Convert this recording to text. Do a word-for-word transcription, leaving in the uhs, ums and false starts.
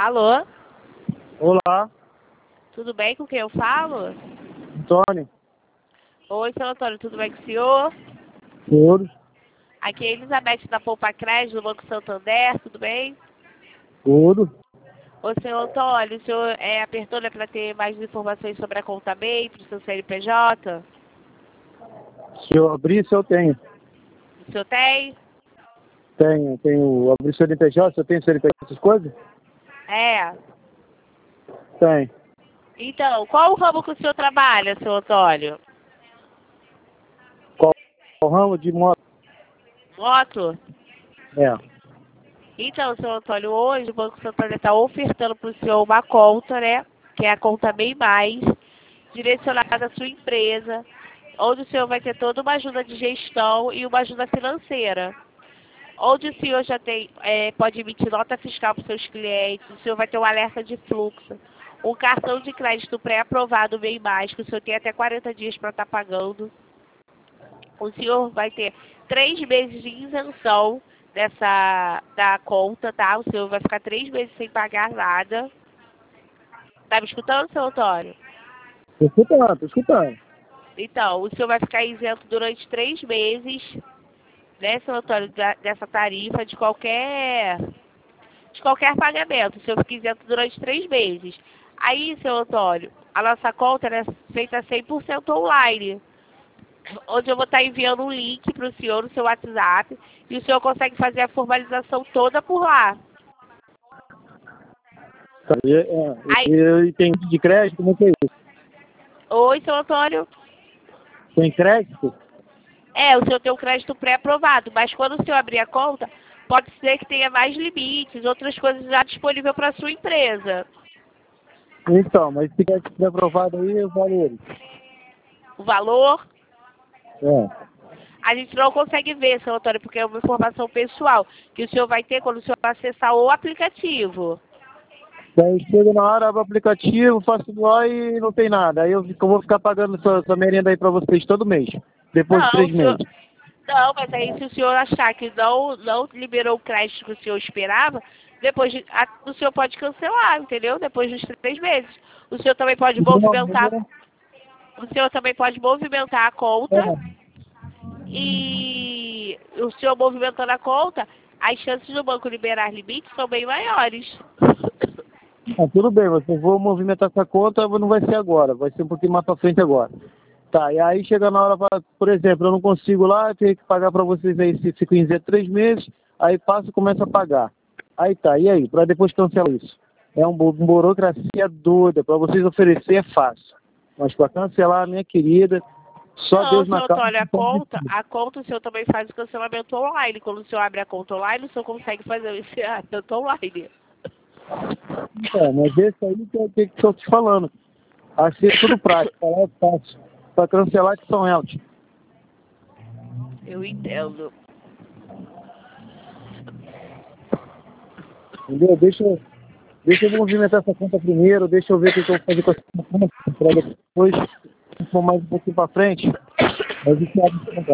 Alô? Olá, Tudo bem com quem eu falo? Antônio. Oi, seu Antônio, tudo bem com o senhor? Tudo, Aqui é Elizabeth da Poupa Crédito, do Banco Santander, tudo bem? tudo. Ô, seu Antônio, o senhor é, apertou né, para ter mais informações sobre a conta B I, para o seu C N P J? Se eu abrir, se eu tenho. O senhor tem? Tenho, tenho. Abrir C N P J, se eu tenho C N P J, essas coisas? É. Tem. Então, qual o ramo que o senhor trabalha, seu Antônio? Qual o ramo de moto? Moto? É. Então, seu Antônio, hoje o Banco Santander está ofertando para o senhor uma conta, né? Que é a conta B I Mais, direcionada à sua empresa, onde o senhor vai ter toda uma ajuda de gestão e uma ajuda financeira. Onde o senhor já tem, é, pode emitir nota fiscal para os seus clientes, o senhor vai ter um alerta de fluxo, um cartão de crédito pré-aprovado B I Mais, que o senhor tem até quarenta dias para estar pagando. O senhor vai ter três meses de isenção dessa, da conta, tá? O senhor vai ficar três meses sem pagar nada. Tá me escutando, seu Antônio? Tô escutando, tô escutando. Então, o senhor vai ficar isento durante três meses, né, seu Antônio, da- dessa tarifa de qualquer, de qualquer pagamento. O senhor fica isento durante três meses. Aí, seu Antônio, a nossa conta ela é feita cem por cento online, onde eu vou estar enviando um link para o senhor no seu WhatsApp e o senhor consegue fazer a formalização toda por lá. Tá, e, é, Aí, e, e tem de crédito? Como é que é isso? oi, seu Antônio. Tem crédito? É, o senhor tem um crédito pré-aprovado, mas quando o senhor abrir a conta, pode ser que tenha mais limites, outras coisas já disponível para a sua empresa. Então, mas se crédito for aprovado aí, os valores. O valor, É. a gente não consegue ver, seu Antônio, porque é uma informação pessoal que o senhor vai ter quando o senhor acessar o aplicativo. Daí chega na hora, abro o aplicativo, faço lá e não tem nada. Aí eu, fico- eu vou ficar pagando essa, essa merenda aí pra vocês todo mês. Depois de Não, três o senhor, meses. não, mas aí se o senhor achar que não, não liberou o crédito que o senhor esperava, depois de, a, o senhor pode cancelar, entendeu? Depois dos três meses. O senhor também pode movimentar, o senhor também pode movimentar a conta e o senhor movimentando a conta, as chances do banco liberar limites são bem maiores. Ah, tudo bem, mas eu vou movimentar essa conta, não vai ser agora, vai ser um pouquinho mais pra frente agora. Tá, e aí chega na hora, pra- por exemplo, eu não consigo lá, eu tenho que pagar pra vocês aí, se fico em zero três meses, aí passo e começo a pagar. Aí tá, e aí? Pra depois cancelar isso. É um, bu- uma burocracia doida, pra vocês oferecer é fácil. Mas pra cancelar, minha querida, só Não, Deus seu na causa. Antônio, a conta, a conta o senhor também faz o cancelamento online. Quando o senhor abre a conta online, o senhor consegue fazer o cancelamento online. É, mas esse aí que eu que que eu tô te falando. Assim é tudo prático, falar é fácil. Pra cancelar que são elas. Eu entendo. Entendeu? Deixa, eu- deixa eu movimentar essa conta primeiro, deixa eu ver o que, que eu vou fazer com essa conta, pra depois, se for mais um pouquinho pra frente, a gente abre essa conta.